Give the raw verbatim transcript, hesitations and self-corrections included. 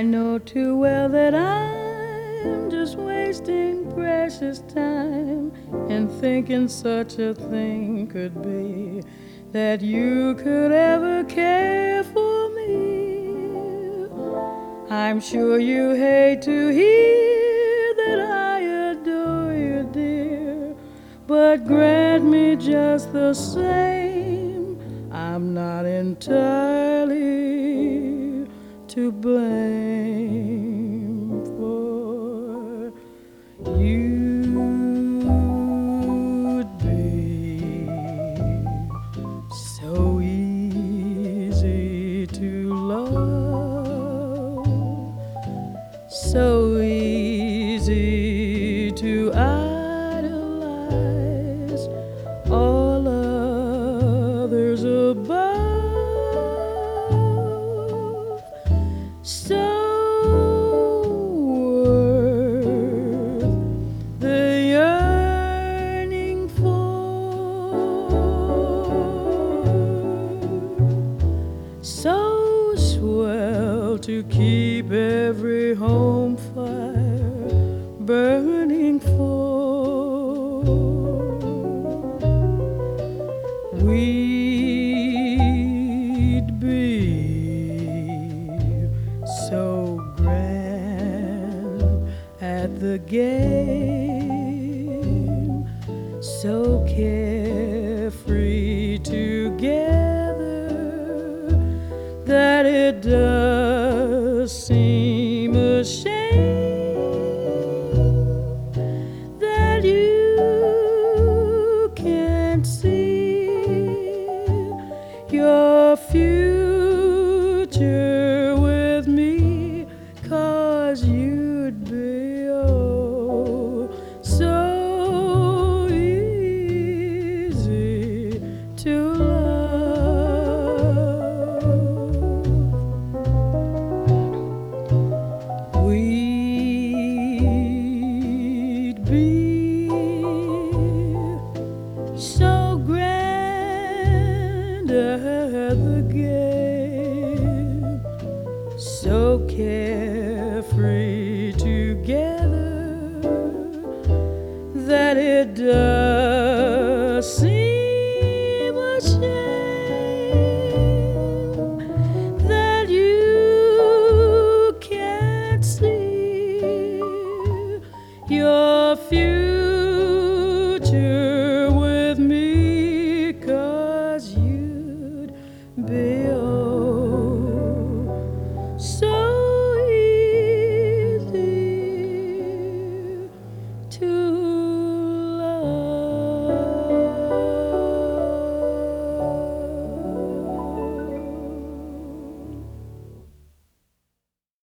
I know too well that I'm just wasting precious time and thinking such a thing could be, that you could ever care for me. I'm sure you hate to hear that I adore you, dear, but grant me just the same, I'm not entirely to blame, for you'd be so easy to love, so easy to idolize all others above, so worth the yearning for, so swell to keep every home fire burning for. We'd be so grand at the game, so carefree together, that it does seem a shame that you can't see your future with me, 'cause you'd be oh so easy to love. We'd be so grand at the game, so carefree together, that it does seem a shame that you can't see your future with me, 'cause you'd be oh so easy to